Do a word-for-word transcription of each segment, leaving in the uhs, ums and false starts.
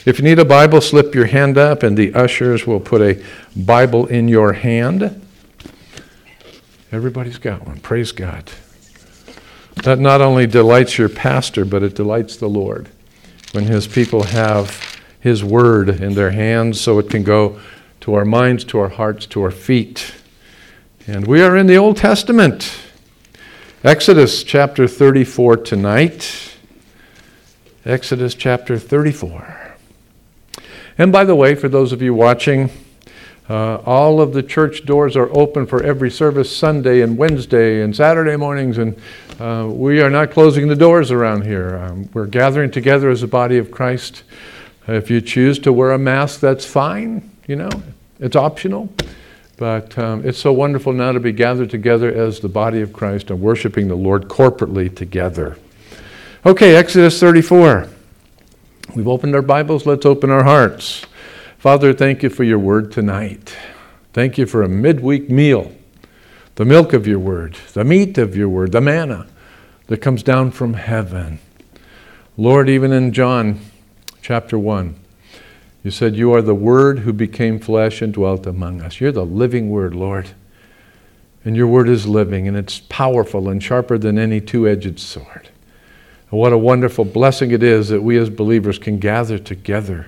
If you need a Bible, slip your hand up and the ushers will put a Bible in your hand. Everybody's got one. Praise God. That not only delights your pastor, but it delights the Lord when his people have his word in their hands so it can go to our minds, to our hearts, to our feet. And we are in the Old Testament. Exodus chapter thirty-four tonight. Exodus chapter thirty-four. And by the way, for those of you watching, uh, all of the church doors are open for every service Sunday and Wednesday and Saturday mornings, and uh, we are not closing the doors around here. Um, we're gathering together as a body of Christ. If you choose to wear a mask, that's fine. You know, it's optional. But um, it's so wonderful now to be gathered together as the body of Christ and worshiping the Lord corporately together. Okay, Exodus thirty-four. We've opened our Bibles, let's open our hearts. Father, thank you for your word tonight. Thank you for a midweek meal, the milk of your word, the meat of your word, the manna that comes down from heaven. Lord, even in John chapter one, you said you are the Word who became flesh and dwelt among us. You're the living Word, Lord. And your Word is living, and it's powerful and sharper than any two-edged sword. And what a wonderful blessing it is that we as believers can gather together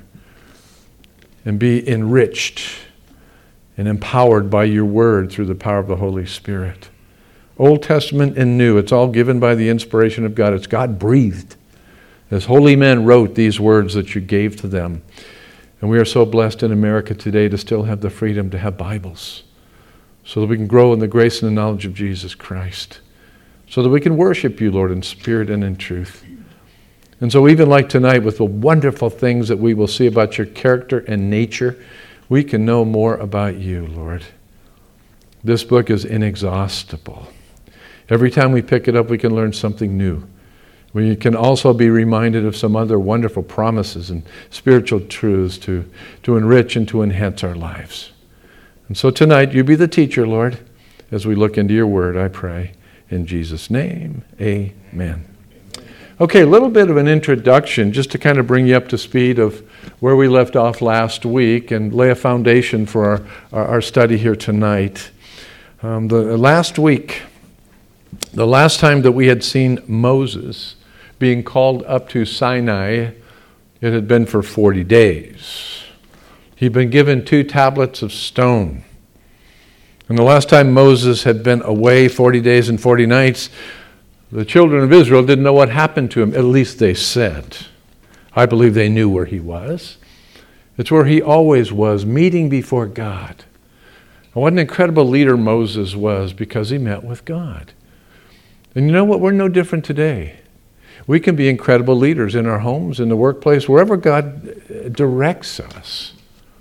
and be enriched and empowered by your Word through the power of the Holy Spirit. Old Testament and New, it's all given by the inspiration of God. It's God-breathed. As holy men wrote these words that you gave to them. And we are so blessed in America today to still have the freedom to have Bibles so that we can grow in the grace and the knowledge of Jesus Christ, so that we can worship you, Lord, in spirit and in truth. And so even like tonight, with the wonderful things that we will see about your character and nature, we can know more about you, Lord. This book is inexhaustible. Every time we pick it up, we can learn something new. We can also be reminded of some other wonderful promises and spiritual truths to, to enrich and to enhance our lives. And so tonight, you be the teacher, Lord, as we look into your word, I pray. In Jesus' name, amen. Okay, a little bit of an introduction just to kind of bring you up to speed of where we left off last week and lay a foundation for our, our, our study here tonight. Um, the last week, the last time that we had seen Moses being called up to Sinai, it had been for forty days. He'd been given two tablets of stone. And the last time Moses had been away forty days and forty nights, the children of Israel didn't know what happened to him. At least they said. I believe they knew where he was. It's where he always was, meeting before God. And what an incredible leader Moses was because he met with God. And you know what? We're no different today. We can be incredible leaders in our homes, in the workplace, wherever God directs us.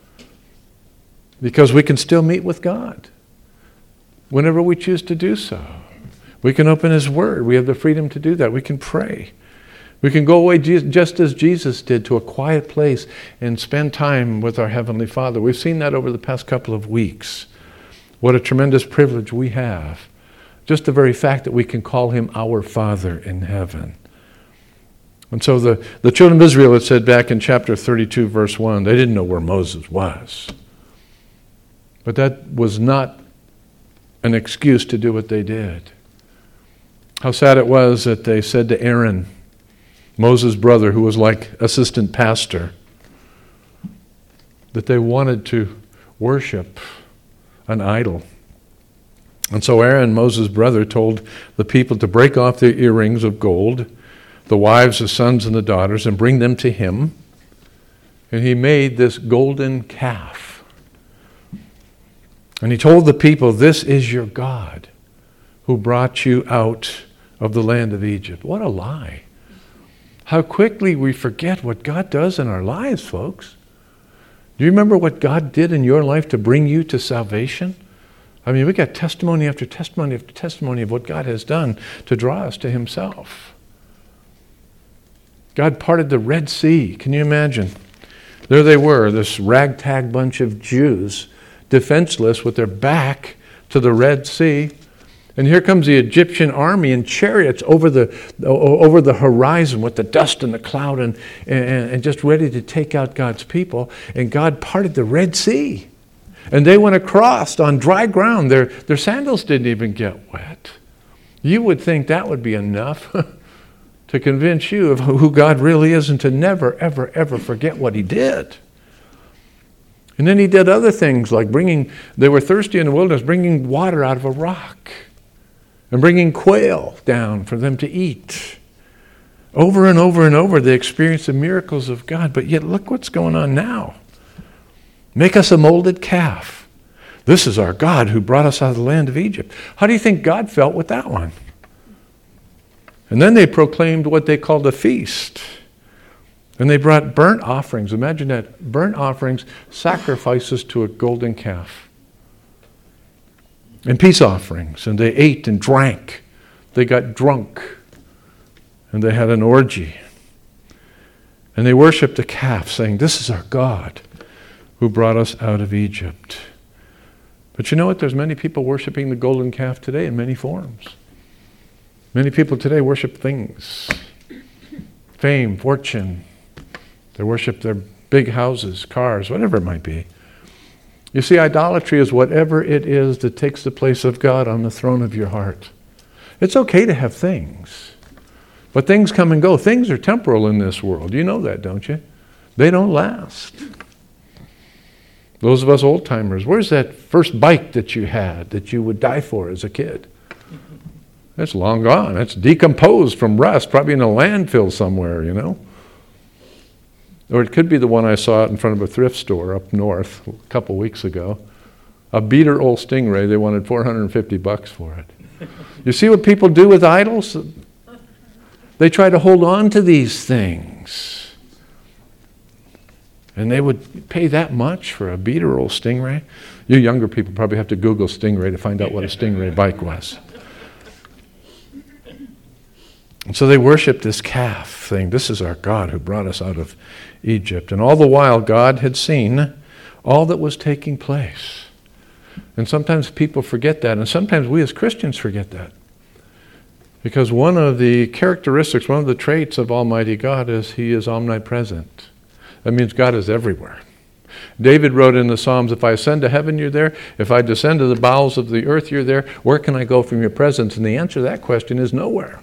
Because we can still meet with God whenever we choose to do so. We can open his word. We have the freedom to do that. We can pray. We can go away just as Jesus did to a quiet place and spend time with our Heavenly Father. We've seen that over the past couple of weeks. What a tremendous privilege we have. Just the very fact that we can call him our Father in heaven. And so the, the children of Israel, it said back in chapter thirty-two, verse one, they didn't know where Moses was. But that was not an excuse to do what they did. How sad it was that they said to Aaron, Moses' brother, who was like assistant pastor, that they wanted to worship an idol. And so Aaron, Moses' brother, told the people to break off their earrings of gold, the wives, the sons, and the daughters, and bring them to him. And he made this golden calf. And he told the people, this is your God who brought you out of the land of Egypt. What a lie. How quickly we forget what God does in our lives, folks. Do you remember what God did in your life to bring you to salvation? I mean, we got testimony after testimony after testimony of what God has done to draw us to himself. God parted the Red Sea. Can you imagine? There they were, this ragtag bunch of Jews, defenseless with their back to the Red Sea. And here comes the Egyptian army in chariots over the over the horizon with the dust and the cloud and, and, and just ready to take out God's people. And God parted the Red Sea. And they went across on dry ground. Their, their sandals didn't even get wet. You would think that would be enough to convince you of who God really is and to never, ever, ever forget what he did. And then he did other things like bringing, they were thirsty in the wilderness, bringing water out of a rock. And bringing quail down for them to eat. Over and over and over, they experienced the miracles of God. But yet, look what's going on now. Make us a molded calf. This is our God who brought us out of the land of Egypt. How do you think God felt with that one? And then they proclaimed what they called a feast. And they brought burnt offerings. Imagine that. Burnt offerings, sacrifices to a golden calf. And peace offerings, and they ate and drank. They got drunk, and they had an orgy. And they worshiped the calf, saying, this is our God who brought us out of Egypt. But you know what? There's many people worshiping the golden calf today in many forms. Many people today worship things. Fame, fortune. They worship their big houses, cars, whatever it might be. You see, idolatry is whatever it is that takes the place of God on the throne of your heart. It's okay to have things, but things come and go. Things are temporal in this world. You know that, don't you? They don't last. Those of us old-timers, where's that first bike that you had that you would die for as a kid? That's long gone. It's decomposed from rust, probably in a landfill somewhere, you know. Or it could be the one I saw out in front of a thrift store up north a couple weeks ago. A beater old Stingray, they wanted four hundred fifty bucks for it. You see what people do with idols? They try to hold on to these things. And they would pay that much for a beater old Stingray? You younger people probably have to Google Stingray to find out what a Stingray bike was. And so they worshiped this calf, saying, this is our God who brought us out of Egypt. And all the while, God had seen all that was taking place. And sometimes people forget that, and sometimes we as Christians forget that. Because one of the characteristics, one of the traits of Almighty God is he is omnipresent. That means God is everywhere. David wrote in the Psalms, if I ascend to heaven, you're there. If I descend to the bowels of the earth, you're there. Where can I go from your presence? And the answer to that question is nowhere.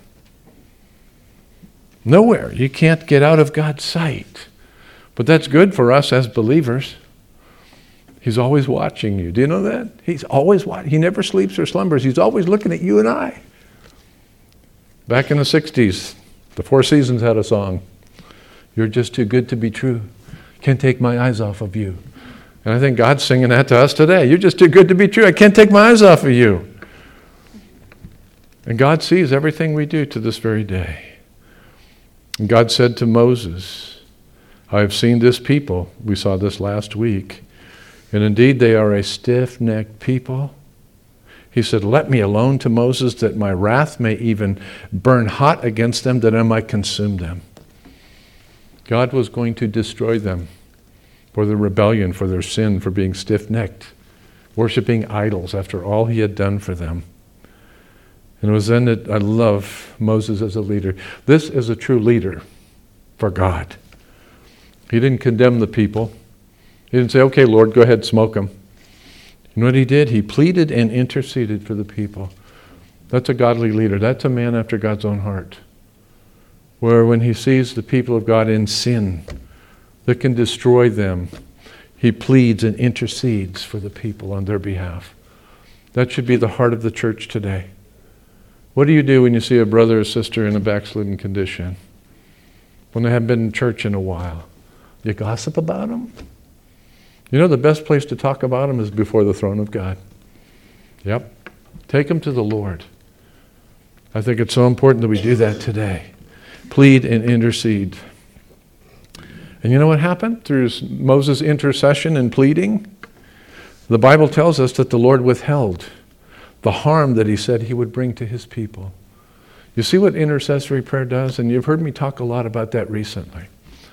Nowhere. You can't get out of God's sight. But that's good for us as believers. He's always watching you. Do you know that? He's always watching. He never sleeps or slumbers. He's always looking at you and I. Back in the sixties, the Four Seasons had a song. You're just too good to be true. Can't take my eyes off of you. And I think God's singing that to us today. You're just too good to be true. I can't take my eyes off of you. And God sees everything we do to this very day. And God said to Moses, I have seen this people. We saw this last week. And indeed, they are a stiff-necked people. He said, let me alone to Moses that my wrath may even burn hot against them, that I might consume them. God was going to destroy them for their rebellion, for their sin, for being stiff-necked, worshiping idols after all he had done for them. And it was then that I love Moses as a leader. This is a true leader for God. He didn't condemn the people. He didn't say, okay, Lord, go ahead, smoke them. You know what he did? He pleaded and interceded for the people. That's a godly leader. That's a man after God's own heart. Where when he sees the people of God in sin that can destroy them, he pleads and intercedes for the people on their behalf. That should be the heart of the church today. What do you do when you see a brother or sister in a backslidden condition? When they haven't been in church in a while? You gossip about them? You know, the best place to talk about them is before the throne of God. Yep. Take them to the Lord. I think it's so important that we do that today. Plead and intercede. And you know what happened through Moses' intercession and pleading? The Bible tells us that the Lord withheld the harm that he said he would bring to his people. You see what intercessory prayer does? And you've heard me talk a lot about that recently.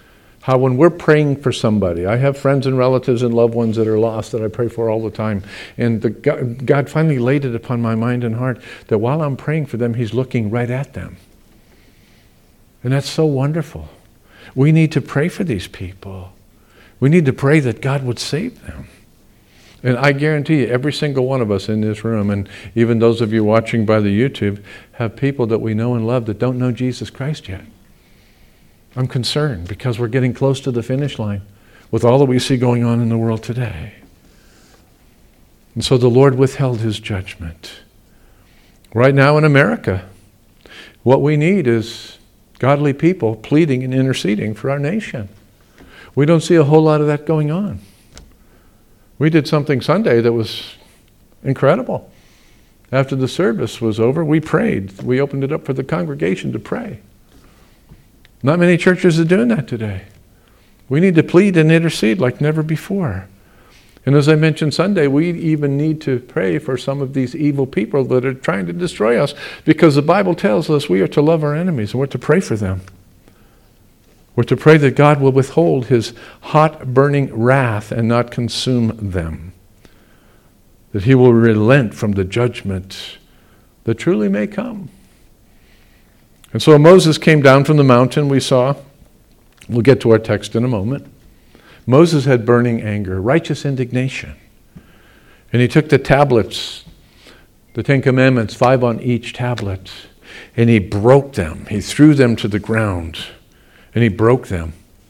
How when we're praying for somebody, I have friends and relatives and loved ones that are lost that I pray for all the time. And the God, God finally laid it upon my mind and heart that while I'm praying for them, He's looking right at them. And that's so wonderful. We need to pray for these people. We need to pray that God would save them. And I guarantee you, every single one of us in this room, and even those of you watching by the YouTube, have people that we know and love that don't know Jesus Christ yet. I'm concerned because we're getting close to the finish line with all that we see going on in the world today. And so the Lord withheld His judgment. Right now in America, what we need is godly people pleading and interceding for our nation. We don't see a whole lot of that going on. We did something Sunday that was incredible. After the service was over, we prayed. We opened it up for the congregation to pray. Not many churches are doing that today. We need to plead and intercede like never before. And as I mentioned Sunday, we even need to pray for some of these evil people that are trying to destroy us, because the Bible tells us we are to love our enemies and we're to pray for them. We're to pray that God will withhold His hot burning wrath and not consume them. That He will relent from the judgment that truly may come. And so Moses came down from the mountain, we saw. We'll get to our text in a moment. Moses had burning anger, righteous indignation. And he took the tablets, the Ten Commandments, five on each tablet, and he broke them. He threw them to the ground, and he broke them,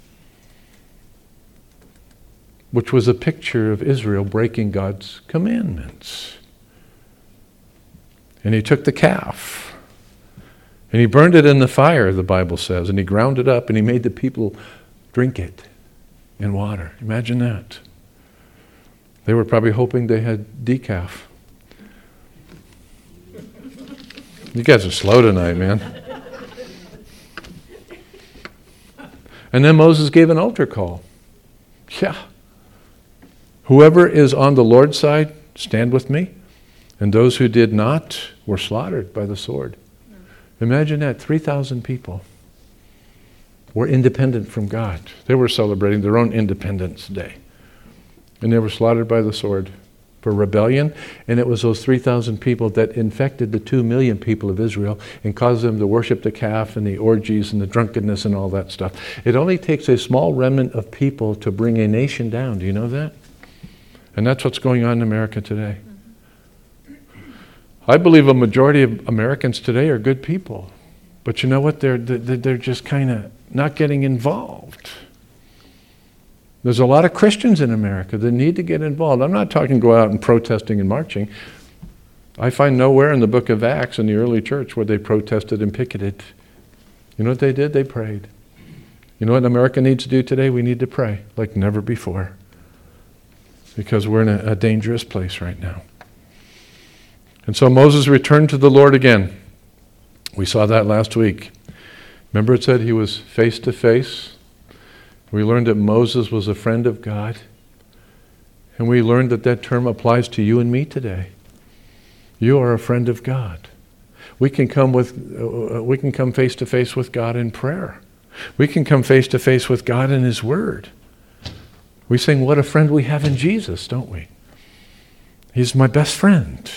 which was a picture of Israel breaking God's commandments. And he took the calf, and he burned it in the fire, the Bible says, and he ground it up, and he made the people drink it in water. Imagine that. They were probably hoping they had decaf. You guys are slow tonight, man. And then Moses gave an altar call. Yeah. Whoever is on the Lord's side, stand with me. And those who did not were slaughtered by the sword. Imagine that, three thousand people were independent from God. They were celebrating their own Independence Day. And they were slaughtered by the sword for rebellion. And it was those three thousand people that infected the two million people of Israel and caused them to worship the calf and the orgies and the drunkenness and all that stuff. It only takes a small remnant of people to bring a nation down. Do you know that? And that's what's going on in America today. I believe a majority of Americans today are good people. But you know what? They're, they're just kind of not getting involved. There's a lot of Christians in America that need to get involved. I'm not talking go out and protesting and marching. I find nowhere in the book of Acts in the early church where they protested and picketed. You know what they did? They prayed. You know what America needs to do today? We need to pray like never before. Because we're in a, a dangerous place right now. And so Moses returned to the Lord again. We saw that last week. Remember it said he was face to face? We learned that Moses was a friend of God. And we learned that that term applies to you and me today. You are a friend of God. We can come with, uh, we can come face to face with God in prayer. We can come face to face with God in His Word. We sing, what a friend we have in Jesus, don't we? He's my best friend.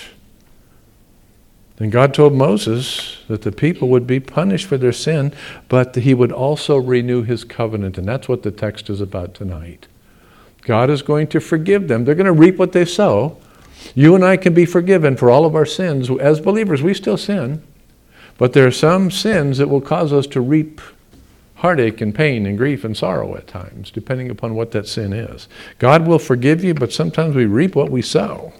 And God told Moses that the people would be punished for their sin, but He would also renew His covenant. And that's what the text is about tonight. God is going to forgive them. They're going to reap what they sow. You and I can be forgiven for all of our sins. As believers, we still sin. But there are some sins that will cause us to reap heartache and pain and grief and sorrow at times, depending upon what that sin is. God will forgive you, but sometimes we reap what we sow.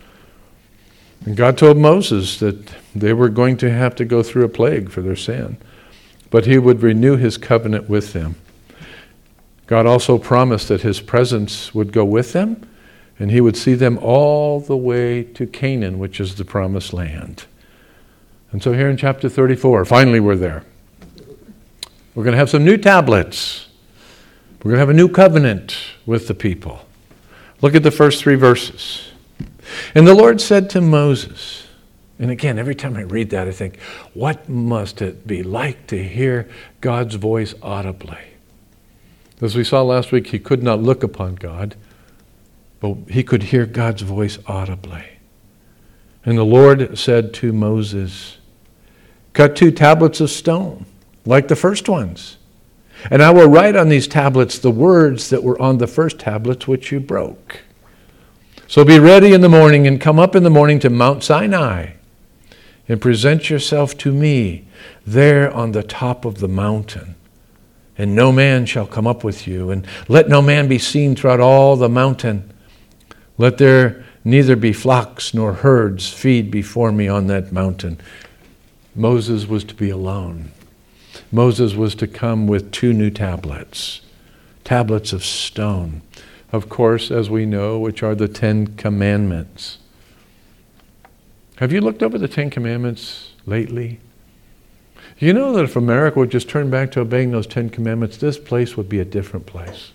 And God told Moses that they were going to have to go through a plague for their sin, but He would renew His covenant with them. God also promised that His presence would go with them, and He would see them all the way to Canaan, which is the promised land. And so here in chapter thirty-four, finally we're there. We're going to have some new tablets. We're going to have a new covenant with the people. Look at the first three verses. And the Lord said to Moses, and again, every time I read that, I think, what must it be like to hear God's voice audibly? As we saw last week, he could not look upon God, but he could hear God's voice audibly. And the Lord said to Moses, cut two tablets of stone, like the first ones. And I will write on these tablets the words that were on the first tablets which you broke. So be ready in the morning and come up in the morning to Mount Sinai and present yourself to me there on the top of the mountain. And no man shall come up with you, and let no man be seen throughout all the mountain. Let there neither be flocks nor herds feed before me on that mountain. Moses was to be alone. Moses was to come with two new tablets, tablets of stone, of course, as we know, which are the Ten Commandments. Have you looked over the Ten Commandments lately? You know that if America would just turn back to obeying those Ten Commandments, this place would be a different place.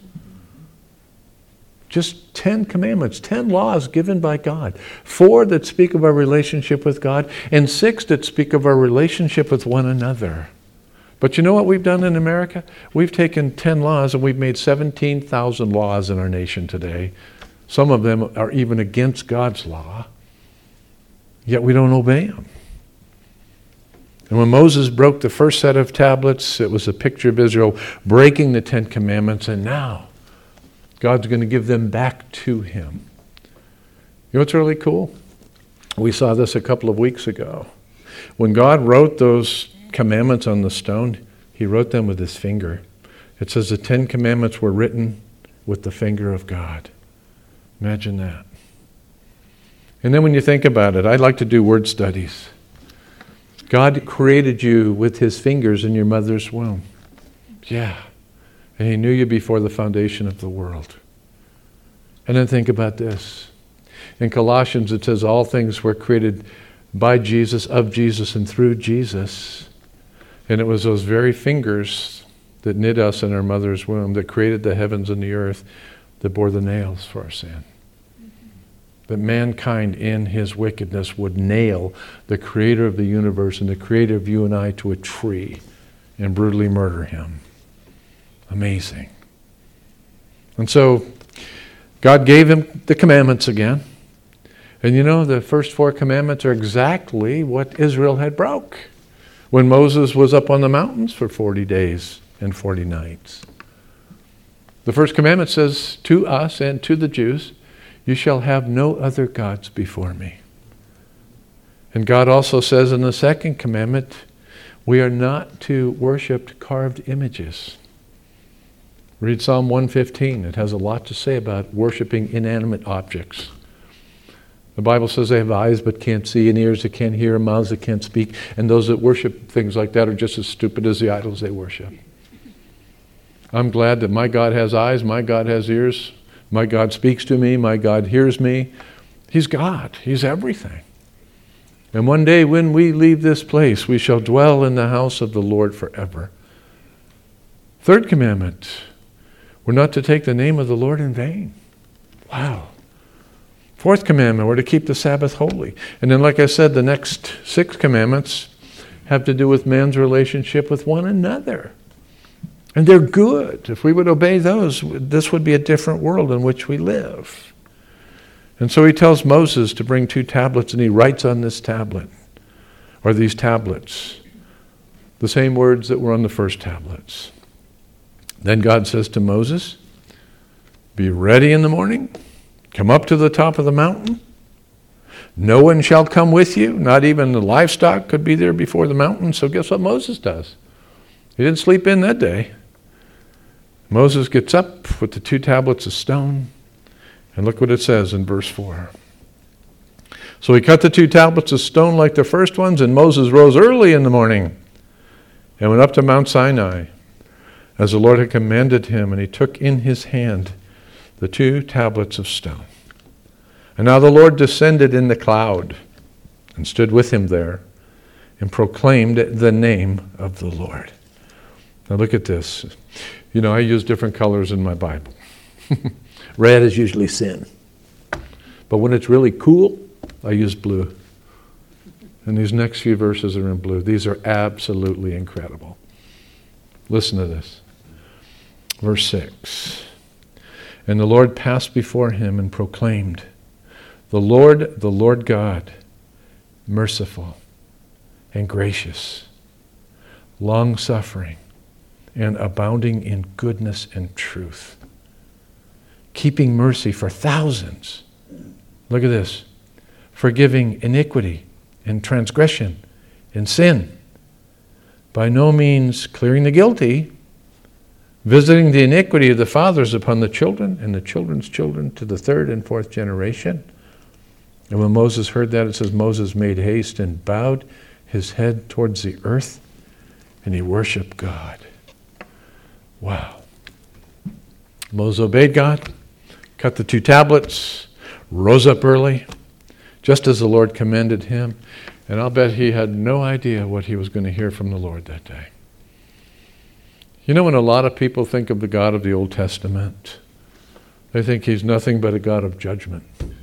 Just ten commandments, ten laws given by God. Four that speak of our relationship with God, and six that speak of our relationship with one another. But you know what we've done in America? We've taken ten laws and we've made seventeen thousand laws in our nation today. Some of them are even against God's law, yet we don't obey them. And when Moses broke the first set of tablets, it was a picture of Israel breaking the Ten Commandments, and now God's going to give them back to him. You know what's really cool? We saw this a couple of weeks ago. When God wrote those commandments on the stone, he wrote them with his finger. It says the Ten Commandments were written with the finger of God. Imagine that. And then when you think about it, I like to do word studies. God created you with his fingers in your mother's womb. Yeah. And he knew you before the foundation of the world. And then think about this. In Colossians it says all things were created by Jesus, of Jesus, and through Jesus. And it was those very fingers that knit us in our mother's womb, that created the heavens and the earth, that bore the nails for our sin. That mankind in his wickedness would nail the creator of the universe and the creator of you and I to a tree and brutally murder him. Amazing. And so God gave him the commandments again. And you know, the first four commandments are exactly what Israel had broke when Moses was up on the mountains for forty days and forty nights. The first commandment says to us and to the Jews, you shall have no other gods before me. And God also says in the second commandment, we are not to worship carved images. Read Psalm one fifteen. It has a lot to say about worshiping inanimate objects. The Bible says they have eyes but can't see, and ears that can't hear, and mouths that can't speak. And those that worship things like that are just as stupid as the idols they worship. I'm glad that my God has eyes, my God has ears, my God speaks to me, my God hears me. He's God. He's everything. And one day when we leave this place, we shall dwell in the house of the Lord forever. Third commandment, we're not to take the name of the Lord in vain. Wow. Fourth commandment, we're to keep the Sabbath holy. And then, like I said, the next six commandments have to do with man's relationship with one another. And they're good. If we would obey those, this would be a different world in which we live. And so he tells Moses to bring two tablets, and he writes on this tablet, or these tablets, the same words that were on the first tablets. Then God says to Moses, be ready in the morning. Come up to the top of the mountain. No one shall come with you. Not even the livestock could be there before the mountain. So guess what Moses does? He didn't sleep in that day. Moses gets up with the two tablets of stone. And look what it says in verse four. So he cut the two tablets of stone like the first ones, and Moses rose early in the morning and went up to Mount Sinai, as the Lord had commanded him, and he took in his hand the two tablets of stone. And now the Lord descended in the cloud and stood with him there and proclaimed the name of the Lord. Now look at this. You know, I use different colors in my Bible. Red is usually sin. But when it's really cool, I use blue. And these next few verses are in blue. These are absolutely incredible. Listen to this. Verse six. And the Lord passed before him and proclaimed, The Lord, the Lord God, merciful and gracious, long-suffering, and abounding in goodness and truth, keeping mercy for thousands. Look at this. Forgiving iniquity and transgression and sin. By no means clearing the guilty, visiting the iniquity of the fathers upon the children and the children's children to the third and fourth generation. And when Moses heard that, it says Moses made haste and bowed his head towards the earth, and he worshiped God. Wow. Moses obeyed God, cut the two tablets, rose up early, just as the Lord commanded him, and I'll bet he had no idea what he was going to hear from the Lord that day. You know, when a lot of people think of the God of the Old Testament, they think he's nothing but a God of judgment.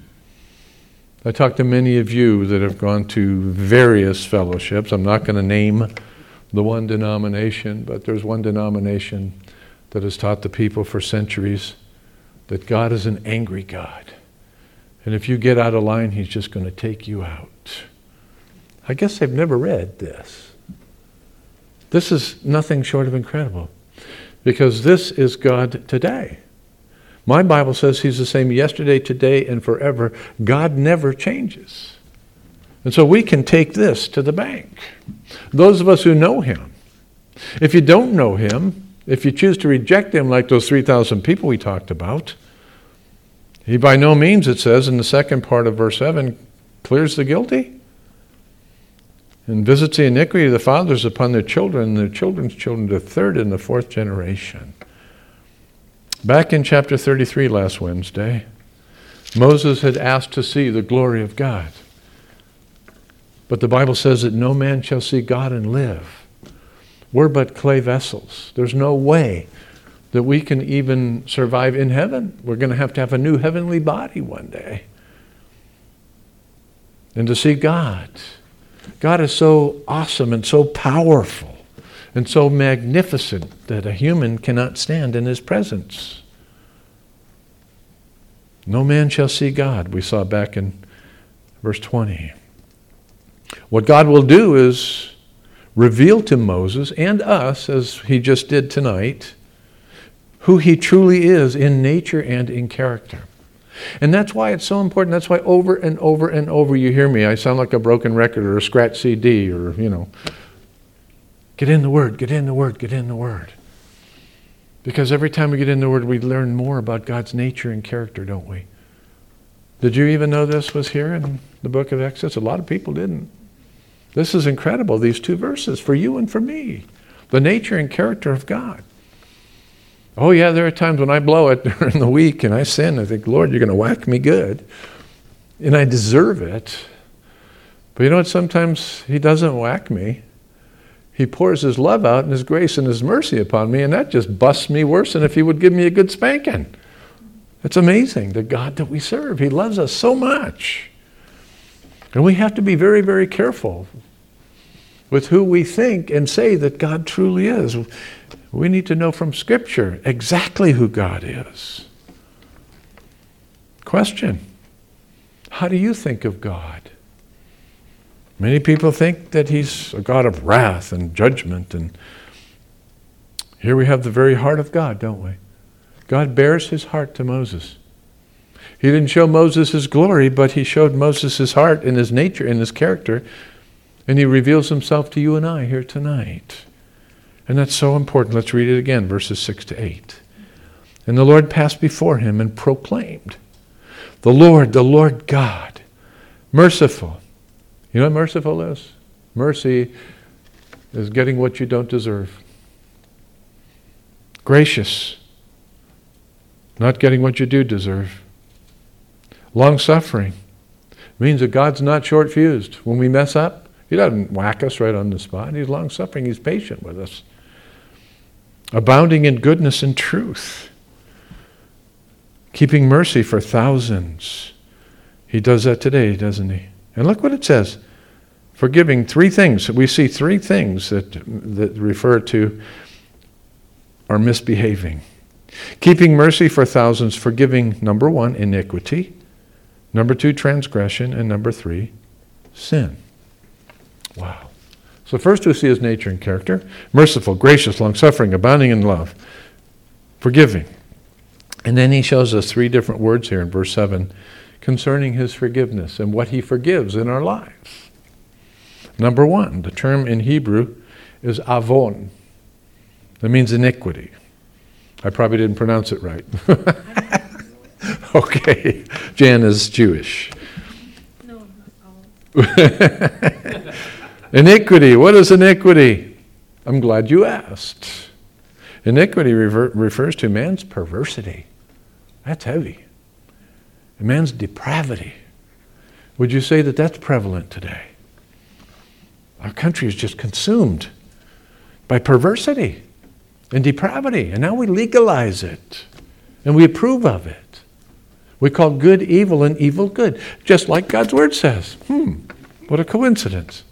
I talked to many of you that have gone to various fellowships. I'm not going to name the one denomination, but there's one denomination that has taught the people for centuries that God is an angry God. And if you get out of line, he's just going to take you out. I guess they've never read this. This is nothing short of incredible, because this is God today. My Bible says he's the same yesterday, today, and forever. God never changes. And so we can take this to the bank. Those of us who know him. If you don't know him, if you choose to reject him like those three thousand people we talked about, he by no means, it says in the second part of verse seven, clears the guilty and visits the iniquity of the fathers upon their children and their children's children to the third and the fourth generation. Back in chapter thirty-three last Wednesday, Moses had asked to see the glory of God. But the Bible says that no man shall see God and live. We're but clay vessels. There's no way that we can even survive in heaven. We're going to have to have a new heavenly body one day. And to see God. God is so awesome and so powerful and so magnificent that a human cannot stand in his presence. No man shall see God, we saw back in verse twenty. What God will do is reveal to Moses and us, as he just did tonight, who he truly is in nature and in character. And that's why it's so important. That's why over and over and over you hear me. I sound like a broken record or a scratch C D or, you know. Get in the Word, get in the Word, get in the Word. Because every time we get in the Word, we learn more about God's nature and character, don't we? Did you even know this was here in the book of Exodus? A lot of people didn't. This is incredible, these two verses, for you and for me. The nature and character of God. Oh yeah, there are times when I blow it during the week and I sin. I think, Lord, you're going to whack me good. And I deserve it. But you know what? Sometimes he doesn't whack me. He pours his love out and his grace and his mercy upon me, and that just busts me worse than if he would give me a good spanking. It's amazing, the God that we serve. He loves us so much. And we have to be very, very careful with who we think and say that God truly is. We need to know from Scripture exactly who God is. Question: how do you think of God? Many people think that he's a God of wrath and judgment, and here we have the very heart of God, don't we? God bears his heart to Moses. He didn't show Moses his glory, but he showed Moses his heart and his nature and his character, and he reveals himself to you and I here tonight. And that's so important. Let's read it again, verses six to eight. And the Lord passed before him and proclaimed, The Lord, the Lord God, merciful. You know what merciful is? Mercy is getting what you don't deserve. Gracious, not getting what you do deserve. Long-suffering means that God's not short-fused. When we mess up, he doesn't whack us right on the spot. He's long-suffering. He's patient with us. Abounding in goodness and truth. Keeping mercy for thousands. He does that today, doesn't he? And look what it says. Forgiving three things. We see three things that, that refer to our misbehaving. Keeping mercy for thousands, forgiving, number one, iniquity, number two, transgression, and number three, sin. Wow. So first we see his nature and character. Merciful, gracious, long-suffering, abounding in love, forgiving. And then he shows us three different words here in verse seven concerning his forgiveness and what he forgives in our lives. Number one, the term in Hebrew is avon. That means iniquity. I probably didn't pronounce it right. Okay. Jan is Jewish. No. Iniquity. What is iniquity? I'm glad you asked. Iniquity rever- refers to man's perversity. That's heavy. A man's depravity. Would you say that that's prevalent today? Our country is just consumed by perversity and depravity, and now we legalize it, and we approve of it. We call good evil and evil good, just like God's Word says. Hmm, what a coincidence.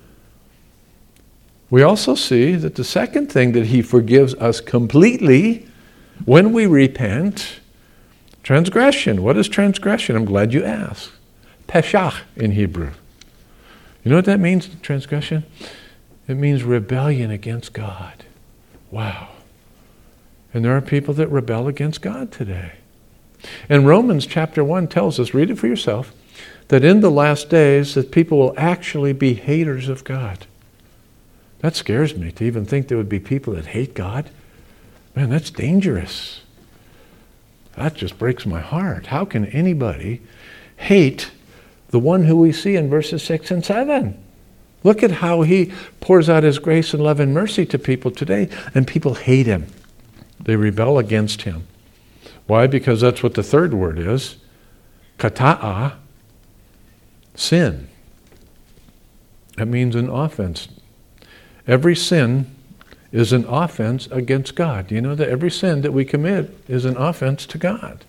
We also see that the second thing that he forgives us completely when we repent, transgression. What is transgression? I'm glad you asked. Peshach in Hebrew. You know what that means, transgression? It means rebellion against God. Wow. And there are people that rebel against God today. And Romans chapter one tells us, read it for yourself, that in the last days that people will actually be haters of God. That scares me, to even think there would be people that hate God. Man, that's dangerous. That just breaks my heart. How can anybody hate the one who we see in verses six and seven? Look at how he pours out his grace and love and mercy to people today, and people hate him. They rebel against him. Why? Because that's what the third word is. Kata'a, sin. That means an offense. Every sin is an offense against God. Do you know that every sin that we commit is an offense to God?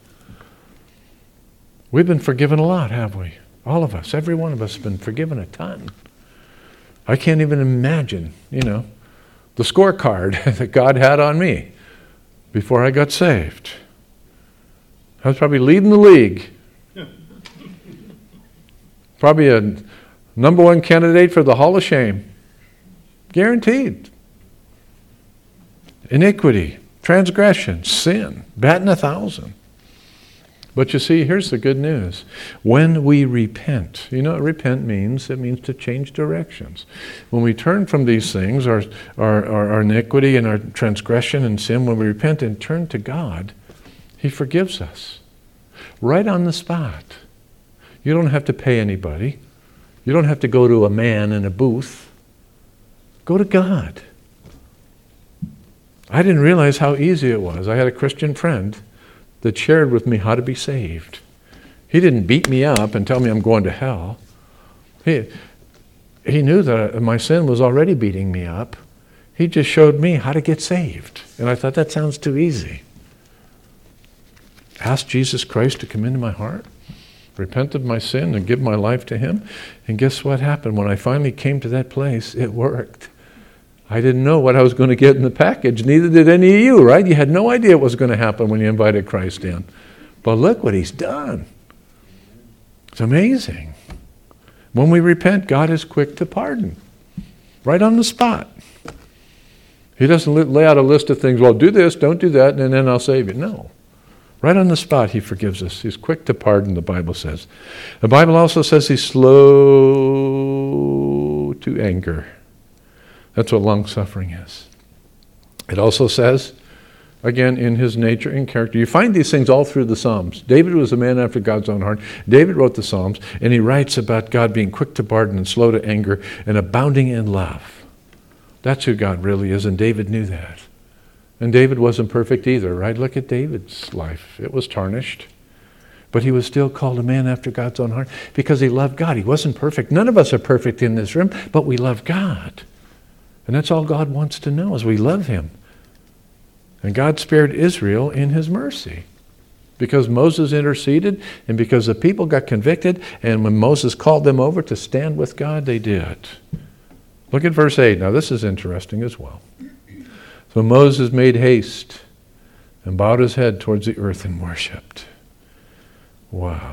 We've been forgiven a lot, have we? All of us, every one of us has been forgiven a ton. I can't even imagine, you know, the scorecard that God had on me before I got saved. I was probably leading the league. Probably a number one candidate for the Hall of Shame. Guaranteed. Iniquity, transgression, sin, batting a thousand. But you see, here's the good news. When we repent, you know what repent means? It means to change directions. When we turn from these things, our, our, our, our iniquity and our transgression and sin, when we repent and turn to God, he forgives us. Right on the spot. You don't have to pay anybody. You don't have to go to a man in a booth. Go to God. I didn't realize how easy it was. I had a Christian friend that shared with me how to be saved. He didn't beat me up and tell me I'm going to hell. He, he knew that my sin was already beating me up. He just showed me how to get saved. And I thought, that sounds too easy. Ask Jesus Christ to come into my heart, repent of my sin, and give my life to him. And guess what happened? When I finally came to that place, it worked. I didn't know what I was going to get in the package. Neither did any of you, right? You had no idea what was going to happen when you invited Christ in. But look what he's done. It's amazing. When we repent, God is quick to pardon. Right on the spot. He doesn't lay out a list of things, well, do this, don't do that, and then I'll save you. No. Right on the spot, he forgives us. He's quick to pardon, the Bible says. The Bible also says he's slow to anger. That's what long-suffering is. It also says, again, in his nature and character. You find these things all through the Psalms. David was a man after God's own heart. David wrote the Psalms, and he writes about God being quick to pardon and slow to anger and abounding in love. That's who God really is, and David knew that. And David wasn't perfect either, right? Look at David's life. It was tarnished. But he was still called a man after God's own heart because he loved God. He wasn't perfect. None of us are perfect in this room, but we love God. And that's all God wants to know, is we love him. And God spared Israel in his mercy because Moses interceded and because the people got convicted, and when Moses called them over to stand with God, they did. Look at verse eight. Now this is interesting as well. So Moses made haste and bowed his head towards the earth and worshipped. Wow.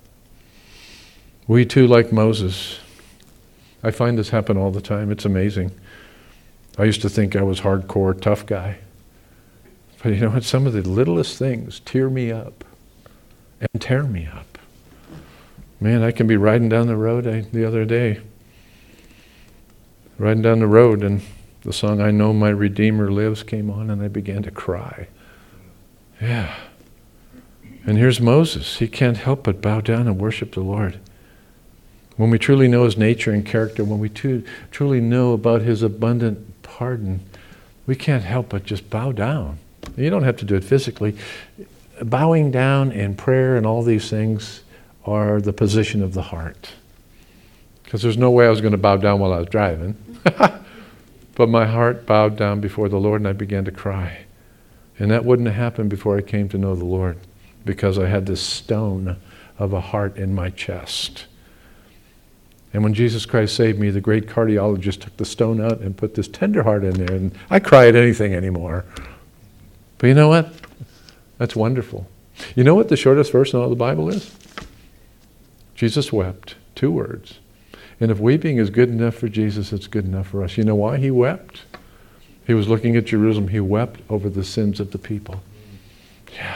We too, like Moses, I find this happen all the time. It's amazing. I used to think I was hardcore, tough guy. But you know what? Some of the littlest things tear me up and tear me up. Man, I can be riding down the road I, the other day. Riding down the road, and the song "I Know My Redeemer Lives" came on, and I began to cry. Yeah. And here's Moses. He can't help but bow down and worship the Lord. When we truly know his nature and character, when we too, truly know about his abundant pardon, we can't help but just bow down. You don't have to do it physically. Bowing down and prayer and all these things are the position of the heart. Because there's no way I was going to bow down while I was driving. But my heart bowed down before the Lord, and I began to cry. And that wouldn't have happened before I came to know the Lord, because I had this stone of a heart in my chest. And when Jesus Christ saved me, the great cardiologist took the stone out and put this tender heart in there, and I cry at anything anymore. But you know what? That's wonderful. You know what the shortest verse in all the Bible is? Jesus wept. Two words. And if weeping is good enough for Jesus, it's good enough for us. You know why he wept? He was looking at Jerusalem. He wept over the sins of the people. Yeah.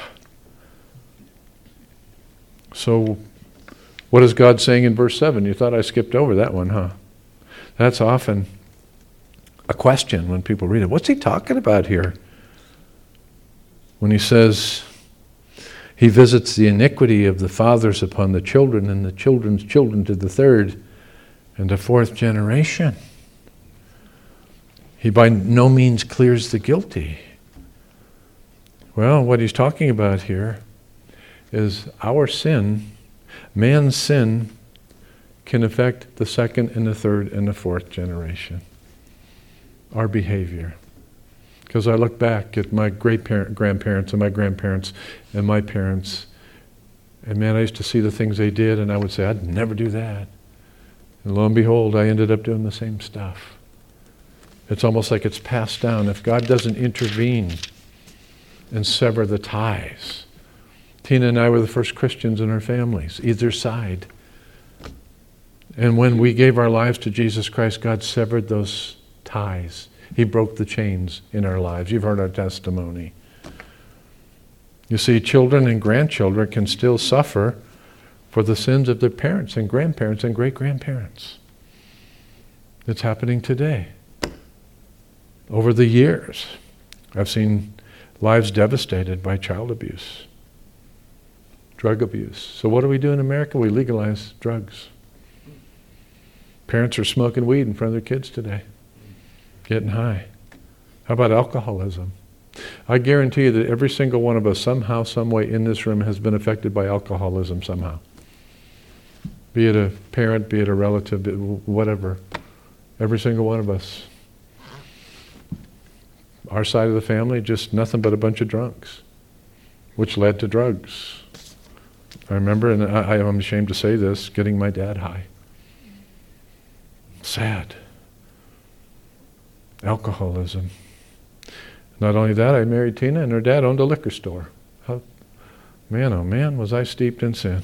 So, what is God saying in verse seven? You thought I skipped over that one, huh? That's often a question when people read it. What's he talking about here? When he says, he visits the iniquity of the fathers upon the children, and the children's children to the third and the fourth generation. He by no means clears the guilty. Well, what he's talking about here is our sin, man's sin, can affect the second and the third and the fourth generation. Our behavior. Because I look back at my great-grandparents and my grandparents and my parents, and man, I used to see the things they did, and I would say, I'd never do that. And lo and behold, I ended up doing the same stuff. It's almost like it's passed down. If God doesn't intervene and sever the ties. Tina and I were the first Christians in our families, either side. And when we gave our lives to Jesus Christ, God severed those ties. He broke the chains in our lives. You've heard our testimony. You see, children and grandchildren can still suffer for the sins of their parents and grandparents and great-grandparents. It's happening today. Over the years, I've seen lives devastated by child abuse, drug abuse. So what do we do in America? We legalize drugs. Parents are smoking weed in front of their kids today, getting high. How about alcoholism? I guarantee you that every single one of us somehow, some way in this room has been affected by alcoholism somehow. Be it a parent, be it a relative, be it whatever. Every single one of us. Our side of the family, just nothing but a bunch of drunks, which led to drugs. I remember, and I, I'm ashamed to say this, getting my dad high. Sad. Alcoholism. Not only that, I married Tina, and her dad owned a liquor store. How, man, oh man, was I steeped in sin.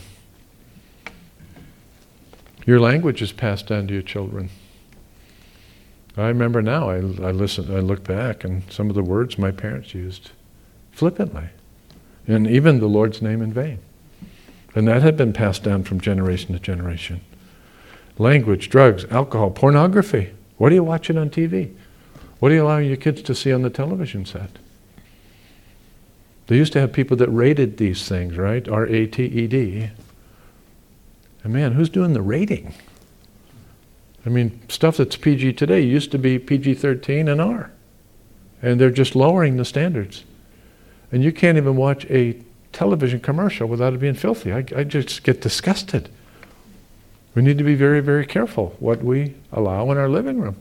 Your language is passed down to your children. I remember now, I, I listen, I look back, and some of the words my parents used flippantly, and even the Lord's name in vain. And that had been passed down from generation to generation. Language, drugs, alcohol, pornography. What are you watching on T V? What are you allowing your kids to see on the television set? They used to have people that rated these things, right? R A T E D. And man, who's doing the rating? I mean, stuff that's P G today used to be P G thirteen and R. And they're just lowering the standards. And you can't even watch a television commercial without it being filthy. I, I just get disgusted. We need to be very, very careful what we allow in our living room.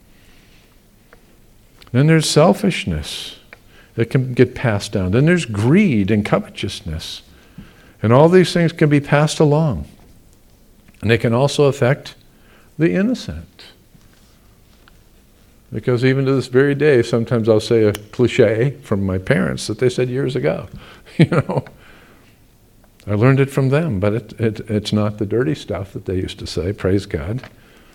Then there's selfishness that can get passed down. Then there's greed and covetousness. And all these things can be passed along. And they can also affect the innocent. Because even to this very day, sometimes I'll say a cliche from my parents that they said years ago. You know, I learned it from them, but it, it, it's not the dirty stuff that they used to say, praise God.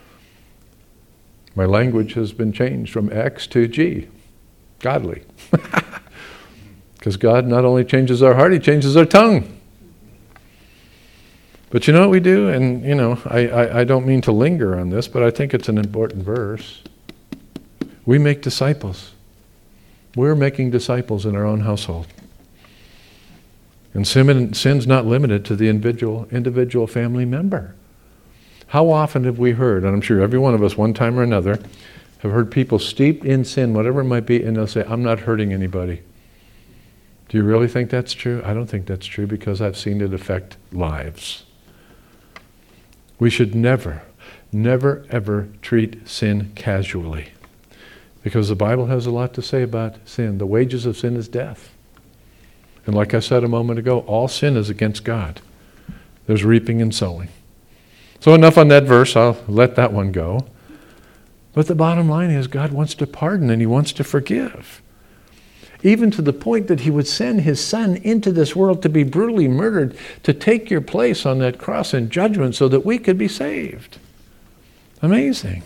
My language has been changed from X to G, godly. Because God not only changes our heart, He changes our tongue. But you know what we do? And, you know, I, I, I don't mean to linger on this, but I think it's an important verse. We make disciples. We're making disciples in our own household. And sin, sin's not limited to the individual, individual family member. How often have we heard, and I'm sure every one of us one time or another, have heard people steeped in sin, whatever it might be, and they'll say, I'm not hurting anybody. Do you really think that's true? I don't think that's true because I've seen it affect lives. We should never, never, ever treat sin casually. Because the Bible has a lot to say about sin. The wages of sin is death. And like I said a moment ago, all sin is against God. There's reaping and sowing. So enough on that verse. I'll let that one go. But the bottom line is God wants to pardon and He wants to forgive. Even to the point that He would send His Son into this world to be brutally murdered, to take your place on that cross in judgment so that we could be saved. Amazing.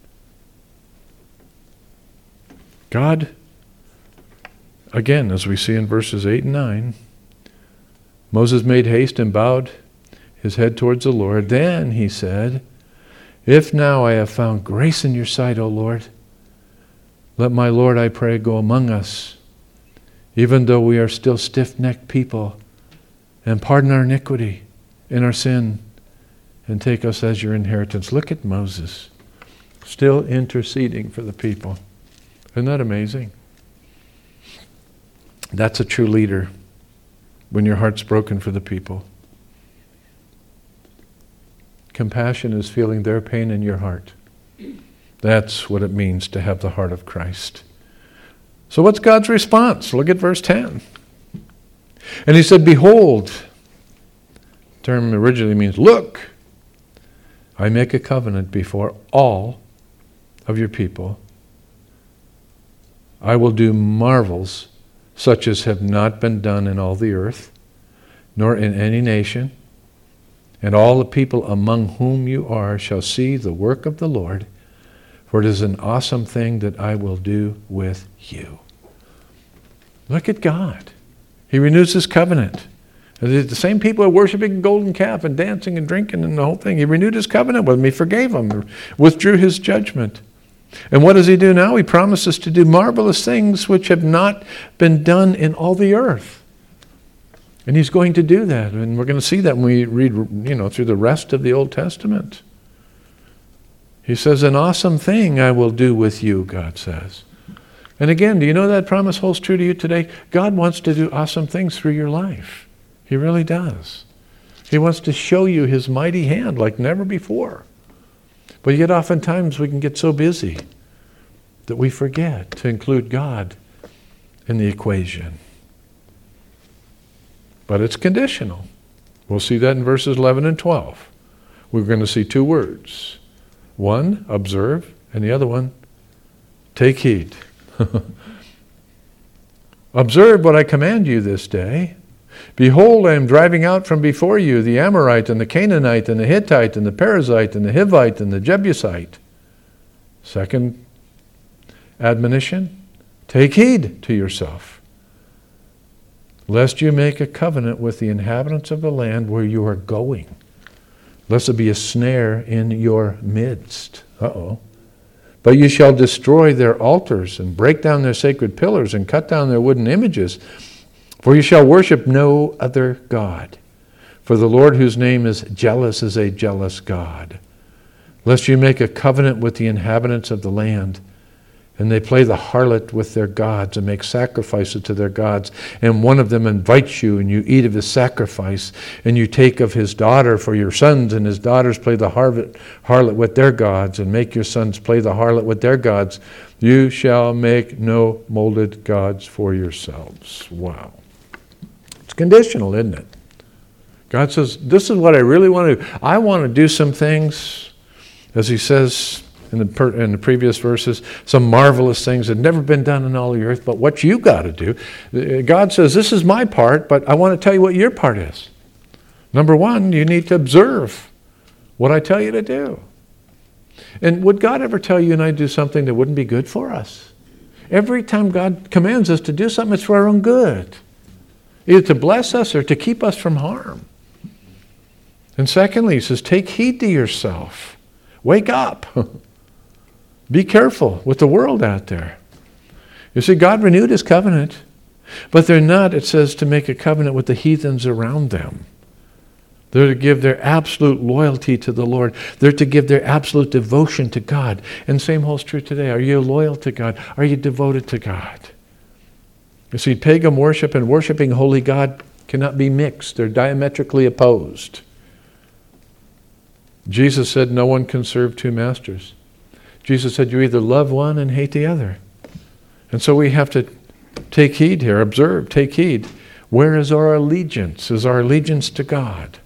God, again, as we see in verses eight and nine, Moses made haste and bowed his head towards the Lord. Then he said, if now I have found grace in your sight, O Lord, let my Lord, I pray, go among us, even though we are still stiff-necked people, and pardon our iniquity and our sin, and take us as your inheritance. Look at Moses, still interceding for the people. Isn't that amazing? That's a true leader when your heart's broken for the people. Compassion is feeling their pain in your heart. That's what it means to have the heart of Christ. So what's God's response? Look at verse ten. And He said, behold, the term originally means look, I make a covenant before all of your people. I will do marvels such as have not been done in all the earth, nor in any nation. And all the people among whom you are shall see the work of the Lord, for it is an awesome thing that I will do with you. Look at God. He renews His covenant. The same people are worshiping a golden calf and dancing and drinking and the whole thing. He renewed His covenant with them. He forgave them, withdrew His judgment. And what does He do now? He promises to do marvelous things which have not been done in all the earth. And He's going to do that. And we're going to see that when we read, you know, through the rest of the Old Testament. He says, an awesome thing I will do with you, God says. And again, do you know that promise holds true to you today? God wants to do awesome things through your life. He really does. He wants to show you His mighty hand like never before. But yet oftentimes we can get so busy that we forget to include God in the equation. But it's conditional. We'll see that in verses eleven and twelve. We're going to see two words. One, observe, and the other one, take heed. Observe what I command you this day. Behold, I am driving out from before you the Amorite and the Canaanite and the Hittite and the Perizzite and the Hivite and the Jebusite. Second admonition, take heed to yourself, lest you make a covenant with the inhabitants of the land where you are going, lest it be a snare in your midst. Uh-oh. But you shall destroy their altars and break down their sacred pillars and cut down their wooden images. For you shall worship no other God. For the Lord whose name is jealous is a jealous God. Lest you make a covenant with the inhabitants of the land, and they play the harlot with their gods and make sacrifices to their gods, and one of them invites you, and you eat of his sacrifice, and you take of his daughter for your sons, and his daughters play the harlot with their gods, and make your sons play the harlot with their gods. You shall make no molded gods for yourselves. Wow. It's conditional, isn't it? God says, this is what I really want to do. I want to do some things, as he says in the, per, in the previous verses, some marvelous things that had never been done in all the earth, but what you got to do. God says, this is my part, but I want to tell you what your part is. Number one, you need to observe what I tell you to do. And would God ever tell you and I to do something that wouldn't be good for us? Every time God commands us to do something, it's for our own good. Either to bless us or to keep us from harm. And secondly, he says, take heed to yourself. Wake up. Be careful with the world out there. You see, God renewed his covenant, but they're not, it says, to make a covenant with the heathens around them. They're to give their absolute loyalty to the Lord. They're to give their absolute devotion to God. And same holds true today. Are you loyal to God? Are you devoted to God? You see, pagan worship and worshiping holy God cannot be mixed. They're diametrically opposed. Jesus said no one can serve two masters. Jesus said you either love one and hate the other. And so we have to take heed here, observe, take heed. Where is our allegiance? Is our allegiance to God?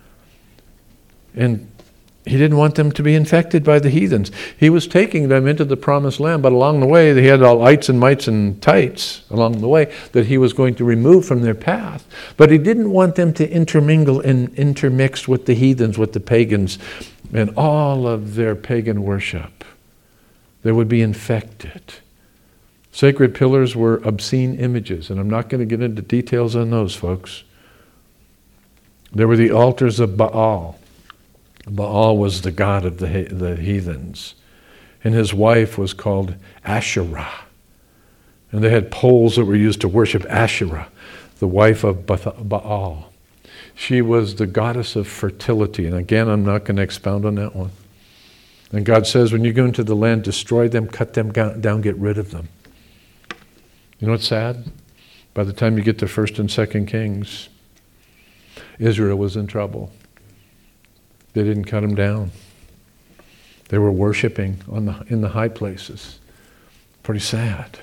And he didn't want them to be infected by the heathens. He was taking them into the promised land, but along the way, they had all ites and mites and tights along the way that he was going to remove from their path. But he didn't want them to intermingle and intermix with the heathens, with the pagans, and all of their pagan worship. They would be infected. Sacred pillars were obscene images, and I'm not going to get into details on those, folks. There were the altars of Baal. Baal was the god of the, the heathens. And his wife was called Asherah. And they had poles that were used to worship Asherah, the wife of Baal. She was the goddess of fertility. And again, I'm not going to expound on that one. And God says, when you go into the land, destroy them, cut them down, get rid of them. You know what's sad? By the time you get to First and Second Kings, Israel was in trouble. They didn't cut them down. They were worshiping on the, in the high places. Pretty sad.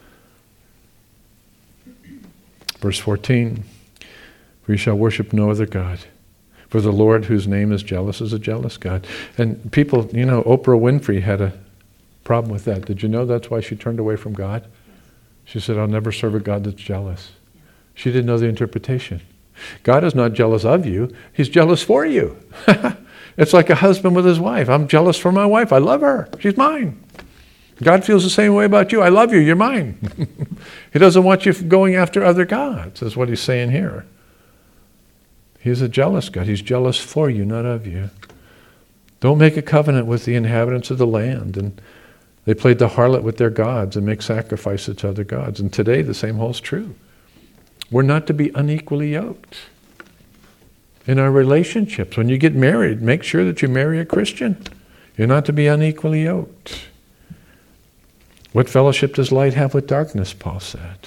Verse fourteen, for you shall worship no other God. For the Lord whose name is jealous is a jealous God. And people, you know, Oprah Winfrey had a problem with that. Did you know that's why she turned away from God? She said, I'll never serve a God that's jealous. She didn't know the interpretation. God is not jealous of you. He's jealous for you. It's like a husband with his wife. I'm jealous for my wife. I love her. She's mine. God feels the same way about you. I love you. You're mine. He doesn't want you going after other gods. That's what he's saying here. He's a jealous God. He's jealous for you, not of you. Don't make a covenant with the inhabitants of the land. And they played the harlot with their gods and make sacrifices to other gods. And today the same holds true. We're not to be unequally yoked in our relationships. When you get married, make sure that you marry a Christian. You're not to be unequally yoked. What fellowship does light have with darkness, Paul said.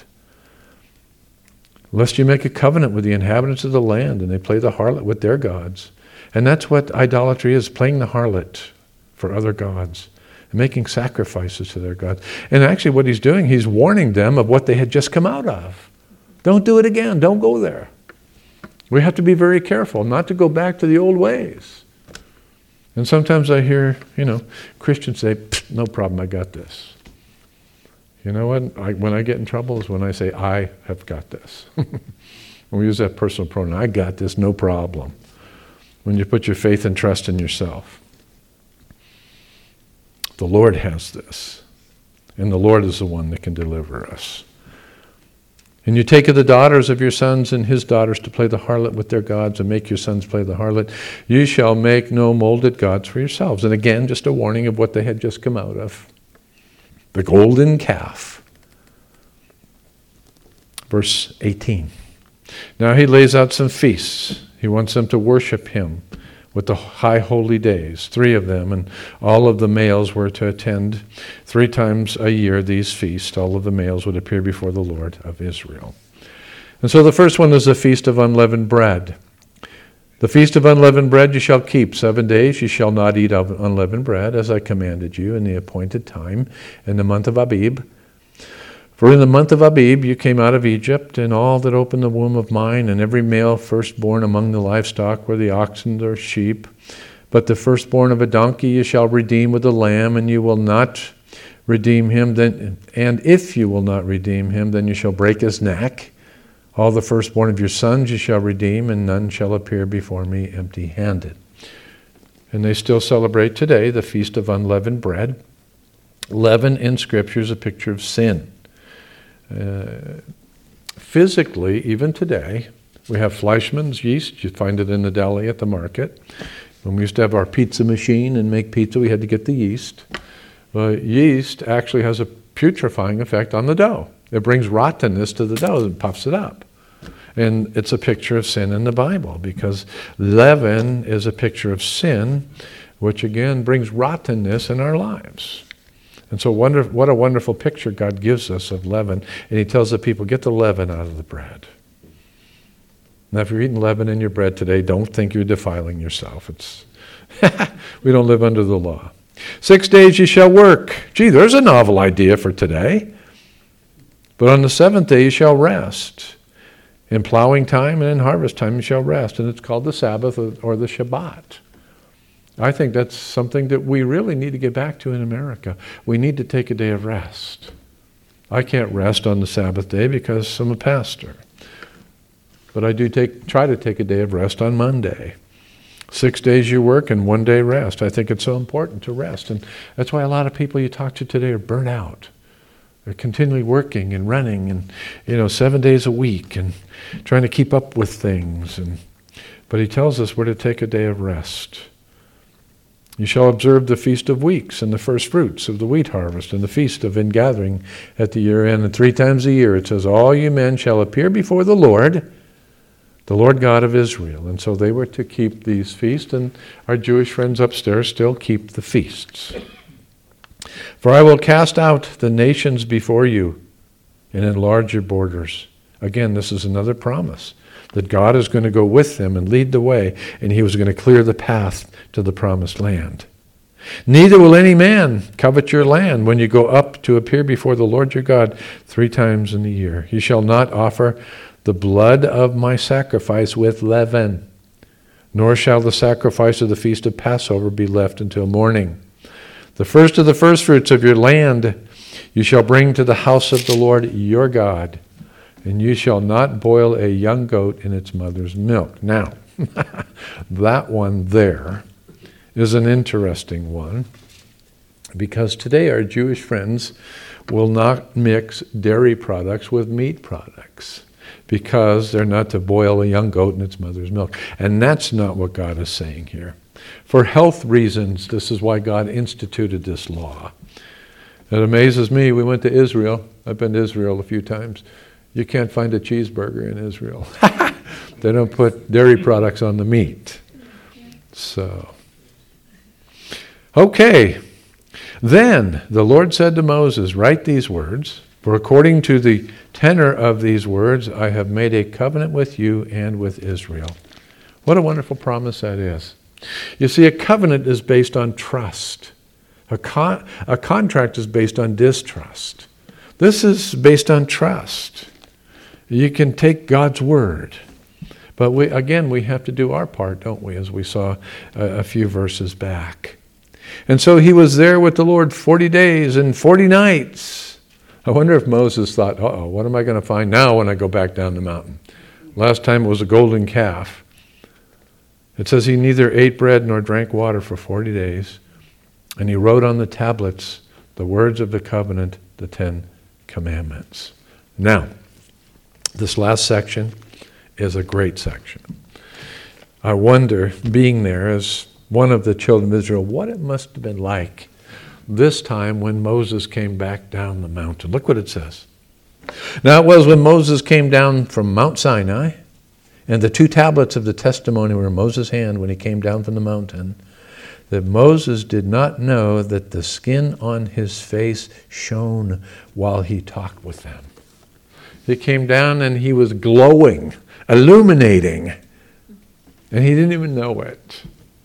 Lest you make a covenant with the inhabitants of the land and they play the harlot with their gods. And that's what idolatry is, playing the harlot for other gods. Making sacrifices to their gods. And actually what he's doing, he's warning them of what they had just come out of. Don't do it again. Don't go there. We have to be very careful not to go back to the old ways. And sometimes I hear, you know, Christians say, no problem, I got this. You know what? I, when I get in trouble is when I say, I have got this. When we use that personal pronoun, I got this, no problem. When you put your faith and trust in yourself. The Lord has this. And the Lord is the one that can deliver us. And you take of the daughters of your sons and his daughters to play the harlot with their gods and make your sons play the harlot. You shall make no molded gods for yourselves. And again, just a warning of what they had just come out of. The golden calf. Verse eighteen. Now he lays out some feasts. He wants them to worship him with the high holy days, three of them, and all of the males were to attend three times a year these feasts. All of the males would appear before the Lord of Israel. And so the first one is the Feast of Unleavened Bread. The Feast of Unleavened Bread you shall keep seven days. You shall not eat of unleavened bread, as I commanded you in the appointed time, in the month of Abib. For in the month of Abib you came out of Egypt, and all that opened the womb of mine, and every male firstborn among the livestock, were the oxen or sheep, But the firstborn of a donkey you shall redeem with a lamb, and you will not redeem him. Then, and if you will not redeem him, then you shall break his neck. All the firstborn of your sons you shall redeem, and none shall appear before me empty-handed. And they still celebrate today the Feast of Unleavened Bread. Leaven in Scripture is a picture of sin. Uh, physically, even today, we have Fleischmann's yeast. You find it in the deli at the market. When we used to have our pizza machine and make pizza, we had to get the yeast. Well, yeast actually has a putrefying effect on the dough. It brings rottenness to the dough and puffs it up. And it's a picture of sin in the Bible, because leaven is a picture of sin, which again brings rottenness in our lives. And so wonder, what a wonderful picture God gives us of leaven. And he tells the people, get the leaven out of the bread. Now, if you're eating leaven in your bread today, don't think you're defiling yourself. It's we don't live under the law. Six days you shall work. Gee, there's a novel idea for today. But on the seventh day you shall rest. In plowing time and in harvest time you shall rest. And it's called the Sabbath or the Shabbat. I think that's something that we really need to get back to in America. We need to take a day of rest. I can't rest on the Sabbath day because I'm a pastor. But I do take try to take a day of rest on Monday. Six days you work and one day rest. I think it's so important to rest. And that's why a lot of people you talk to today are burnt out. They're continually working and running and, you know, seven days a week and trying to keep up with things. And but he tells us we're to take a day of rest. You shall observe the Feast of Weeks and the first fruits of the wheat harvest and the Feast of Ingathering at the year end. And three times a year it says, all you men shall appear before the Lord, the Lord God of Israel. And so they were to keep these feasts, and our Jewish friends upstairs still keep the feasts. For I will cast out the nations before you and enlarge your borders. Again, this is another promise, that God is going to go with them and lead the way, and he was going to clear the path to the promised land. Neither will any man covet your land when you go up to appear before the Lord your God three times in a year. You shall not offer the blood of my sacrifice with leaven, nor shall the sacrifice of the feast of Passover be left until morning. The first of the firstfruits of your land you shall bring to the house of the Lord your God, and you shall not boil a young goat in its mother's milk. Now, that one there is an interesting one, because today our Jewish friends will not mix dairy products with meat products, because they're not to boil a young goat in its mother's milk. And that's not what God is saying here. For health reasons, this is why God instituted this law. It amazes me. We went to Israel. I've been to Israel a few times. You can't find a cheeseburger in Israel. They don't put dairy products on the meat. So, okay. Then the Lord said to Moses, write these words, for according to the tenor of these words, I have made a covenant with you and with Israel. What a wonderful promise that is. You see, a covenant is based on trust. A, con- a contract is based on distrust. This is based on trust. You can take God's word. But we, again, we have to do our part, don't we, as we saw a, a few verses back. And so he was there with the Lord forty days and forty nights. I wonder if Moses thought, uh-oh, what am I going to find now when I go back down the mountain? Last time it was a golden calf. It says he neither ate bread nor drank water for forty days. And he wrote on the tablets the words of the covenant, the Ten Commandments. Now, this last section is a great section. I wonder, being there as one of the children of Israel, what it must have been like this time when Moses came back down the mountain. Look what it says. Now it was when Moses came down from Mount Sinai, and the two tablets of the testimony were in Moses' hand when he came down from the mountain, that Moses did not know that the skin on his face shone while he talked with them. He came down and he was glowing, illuminating, and he didn't even know it.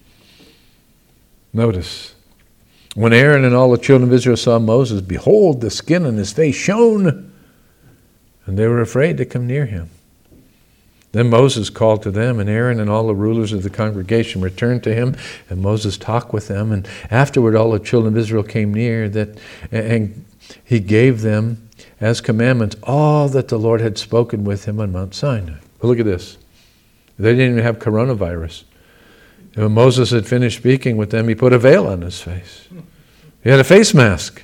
Notice, when Aaron and all the children of Israel saw Moses, behold, the skin on his face shone, and they were afraid to come near him. Then Moses called to them, and Aaron and all the rulers of the congregation returned to him, and Moses talked with them. And afterward all the children of Israel came near, that, and he gave them as commandments all that the Lord had spoken with him on Mount Sinai. But look at this. They didn't even have coronavirus. And when Moses had finished speaking with them, he put a veil on his face. He had a face mask.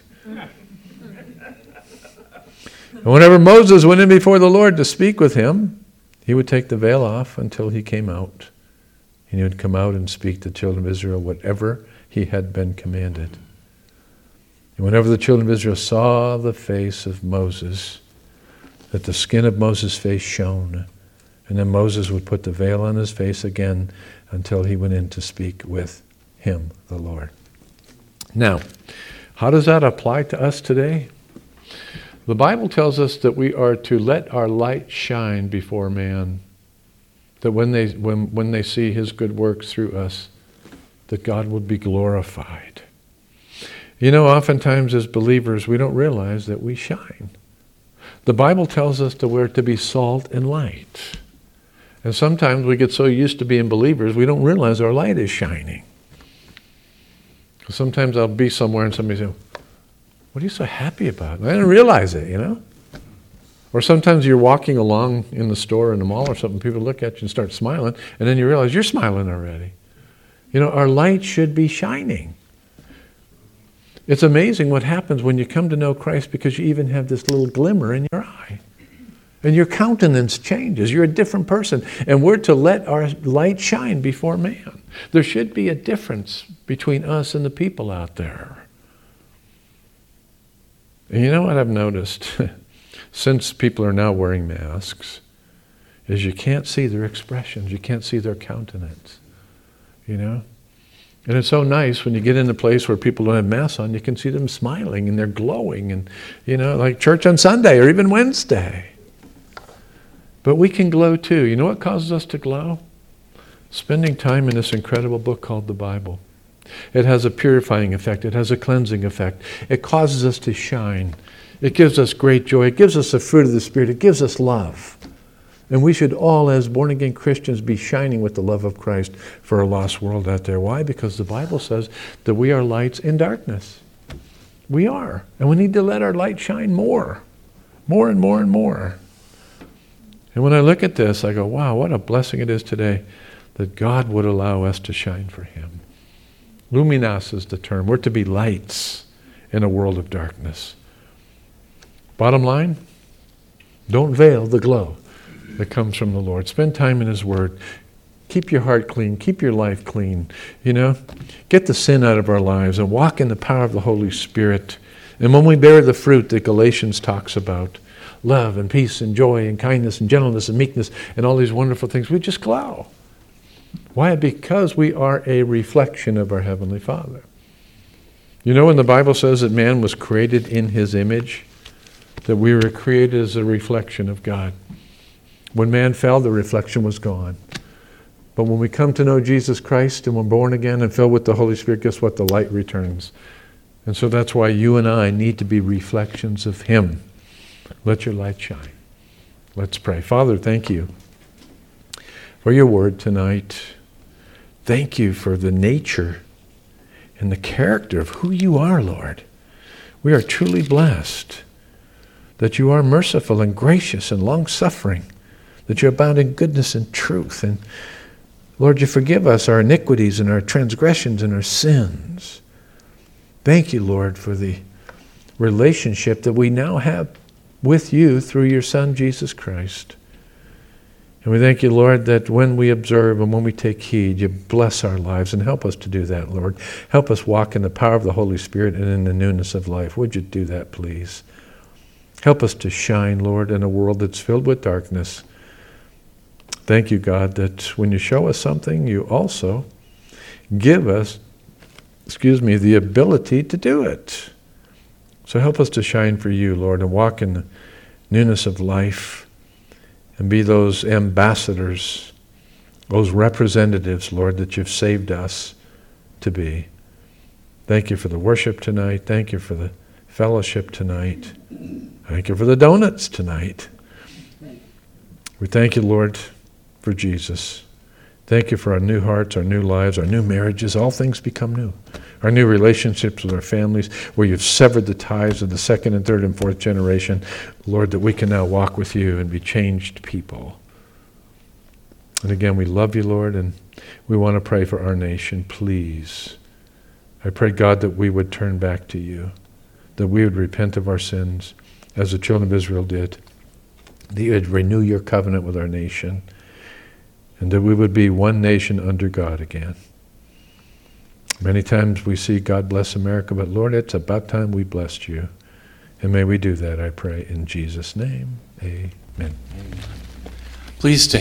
And whenever Moses went in before the Lord to speak with him, he would take the veil off until he came out. And he would come out and speak to the children of Israel whatever he had been commanded. And whenever the children of Israel saw the face of Moses, that the skin of Moses' face shone, and then Moses would put the veil on his face again until he went in to speak with him, the Lord. Now, how does that apply to us today? The Bible tells us that we are to let our light shine before man, that when they when, when they see his good works through us, that God would be glorified. You know, oftentimes as believers, we don't realize that we shine. The Bible tells us that we're to be salt and light. And sometimes we get so used to being believers, we don't realize our light is shining. Sometimes I'll be somewhere and somebody says, "What are you so happy about?" And I didn't realize it, you know? Or sometimes you're walking along in the store in the mall or something, people look at you and start smiling, and then you realize you're smiling already. You know, our light should be shining. It's amazing what happens when you come to know Christ, because you even have this little glimmer in your eye. And your countenance changes. You're a different person. And we're to let our light shine before man. There should be a difference between us and the people out there. And you know what I've noticed, since people are now wearing masks, is you can't see their expressions. You can't see their countenance. You know? And it's so nice when you get in a place where people don't have masks on, you can see them smiling and they're glowing. And, you know, like church on Sunday or even Wednesday. But we can glow too. You know what causes us to glow? Spending time in this incredible book called the Bible. It has a purifying effect. It has a cleansing effect. It causes us to shine. It gives us great joy. It gives us the fruit of the Spirit. It gives us love. And we should all, as born-again Christians, be shining with the love of Christ for a lost world out there. Why? Because the Bible says that we are lights in darkness. We are. And we need to let our light shine more. More and more and more. And when I look at this, I go, wow, what a blessing it is today that God would allow us to shine for Him. Luminas is the term. We're to be lights in a world of darkness. Bottom line, don't veil the glow that comes from the Lord. Spend time in His Word. Keep your heart clean. Keep your life clean. You know, get the sin out of our lives and walk in the power of the Holy Spirit. And when we bear the fruit that Galatians talks about, love and peace and joy and kindness and gentleness and meekness and all these wonderful things, we just glow. Why? Because we are a reflection of our Heavenly Father. You know, when the Bible says that man was created in His image, that we were created as a reflection of God. When man fell, the reflection was gone. But when we come to know Jesus Christ and we're born again and filled with the Holy Spirit, guess what? The light returns. And so that's why you and I need to be reflections of Him. Let your light shine. Let's pray. Father, thank you for your word tonight. Thank you for the nature and the character of who you are, Lord. We are truly blessed that you are merciful and gracious and long-suffering, that you abound in goodness and truth. And Lord, you forgive us our iniquities and our transgressions and our sins. Thank you, Lord, for the relationship that we now have with you through your Son, Jesus Christ. And we thank you, Lord, that when we observe and when we take heed, you bless our lives and help us to do that, Lord. Help us walk in the power of the Holy Spirit and in the newness of life. Would you do that, please? Help us to shine, Lord, in a world that's filled with darkness. Thank you, God, that when you show us something, you also give us, excuse me, the ability to do it. So help us to shine for you, Lord, and walk in the newness of life and be those ambassadors, those representatives, Lord, that you've saved us to be. Thank you for the worship tonight. Thank you for the fellowship tonight. Thank you for the donuts tonight. We thank you, Lord, for Jesus. Thank you for our new hearts, our new lives, our new marriages. All things become new. Our new relationships with our families, where you've severed the ties of the second and third and fourth generation. Lord, that we can now walk with you and be changed people. And again, we love you, Lord, and we want to pray for our nation. Please, I pray, God, that we would turn back to you, that we would repent of our sins, as the children of Israel did, that you would renew your covenant with our nation, and that we would be one nation under God again. Many times we see God bless America, but Lord, it's about time we blessed you. And may we do that, I pray, in Jesus' name. Amen. Please stand.